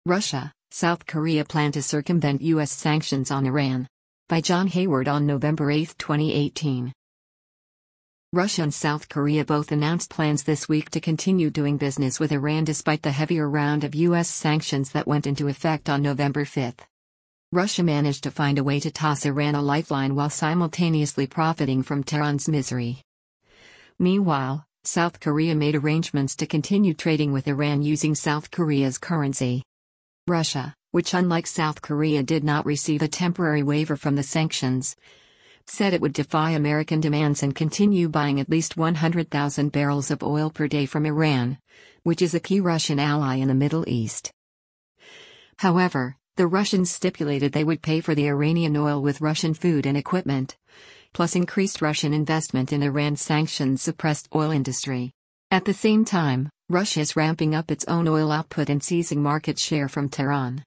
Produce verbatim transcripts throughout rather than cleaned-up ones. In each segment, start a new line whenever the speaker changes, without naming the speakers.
Russia, South Korea plan to circumvent U S sanctions on Iran. By John Hayward on November eighth, twenty eighteen. Russia and South Korea both announced plans this week to continue doing business with Iran despite the heavier round of U S sanctions that went into effect on November fifth. Russia managed to find a way to toss Iran a lifeline while simultaneously profiting from Tehran's misery. Meanwhile, South Korea made arrangements to continue trading with Iran using South Korea's currency. Russia, which unlike South Korea did not receive a temporary waiver from the sanctions, said it would defy American demands and continue buying at least one hundred thousand barrels of oil per day from Iran, which is a key Russian ally in the Middle East. However, the Russians stipulated they would pay for the Iranian oil with Russian food and equipment, plus increased Russian investment in Iran's sanctions-suppressed oil industry. At the same time, Russia is ramping up its own oil output and seizing market share from Tehran.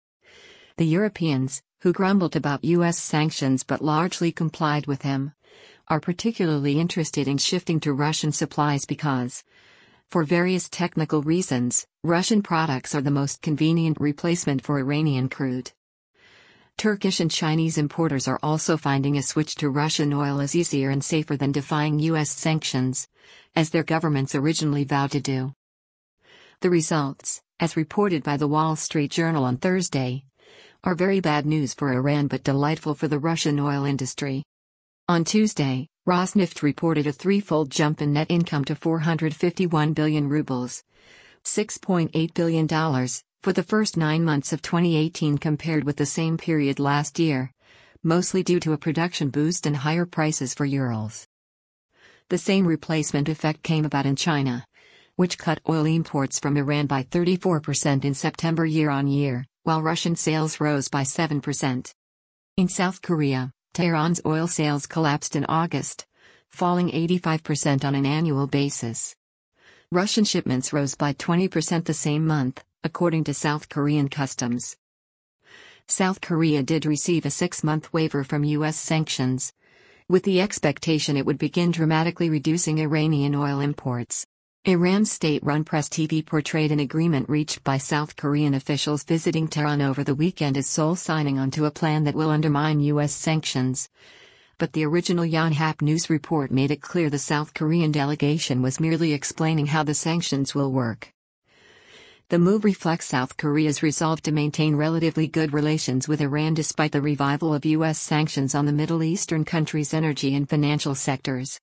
The Europeans, who grumbled about U S sanctions but largely complied with them, are particularly interested in shifting to Russian supplies because, for various technical reasons, Russian products are the most convenient replacement for Iranian crude. Turkish and Chinese importers are also finding a switch to Russian oil as easier and safer than defying U S sanctions, as their governments originally vowed to do. The results, as reported by the Wall Street Journal on Thursday, are very bad news for Iran but delightful for the Russian oil industry. On Tuesday, Rosneft reported a threefold jump in net income to four hundred fifty-one billion rubles, six point eight billion dollars, for the first nine months of twenty eighteen compared with the same period last year, mostly due to a production boost and higher prices for Urals. The same replacement effect came about in China, which cut oil imports from Iran by thirty-four percent in September year-on-year, while Russian sales rose by seven percent. In South Korea, Tehran's oil sales collapsed in August, falling eighty-five percent on an annual basis. Russian shipments rose by twenty percent the same month, according to South Korean customs. South Korea did receive a six-month waiver from U S sanctions, with the expectation it would begin dramatically reducing Iranian oil imports. Iran's state-run press T V portrayed an agreement reached by South Korean officials visiting Tehran over the weekend as sole signing onto a plan that will undermine U S sanctions. But the original Yonhap News report made it clear the South Korean delegation was merely explaining how the sanctions will work. The move reflects South Korea's resolve to maintain relatively good relations with Iran despite the revival of U S sanctions on the Middle Eastern country's energy and financial sectors.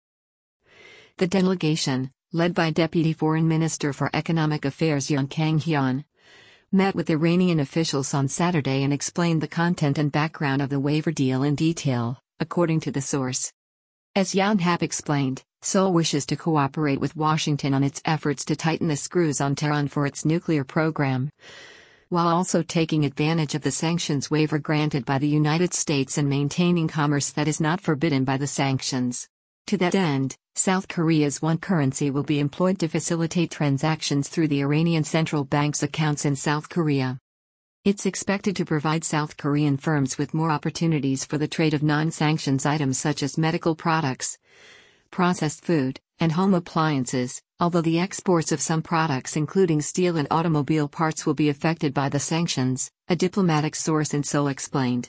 The delegation, led by Deputy Foreign Minister for Economic Affairs Yoon Kang-hyun, met with Iranian officials on Saturday and explained the content and background of the waiver deal in detail, according to the source. As Yonhap explained, Seoul wishes to cooperate with Washington on its efforts to tighten the screws on Tehran for its nuclear program, while also taking advantage of the sanctions waiver granted by the United States and maintaining commerce that is not forbidden by the sanctions. To that end, South Korea's one currency will be employed to facilitate transactions through the Iranian central bank's accounts in South Korea. It's expected to provide South Korean firms with more opportunities for the trade of non-sanctions items such as medical products, processed food, and home appliances, although the exports of some products including steel and automobile parts will be affected by the sanctions, a diplomatic source in Seoul explained.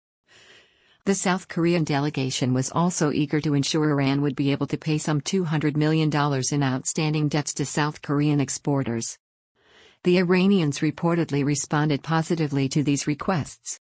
The South Korean delegation was also eager to ensure Iran would be able to pay some two hundred million dollars in outstanding debts to South Korean exporters. The Iranians reportedly responded positively to these requests.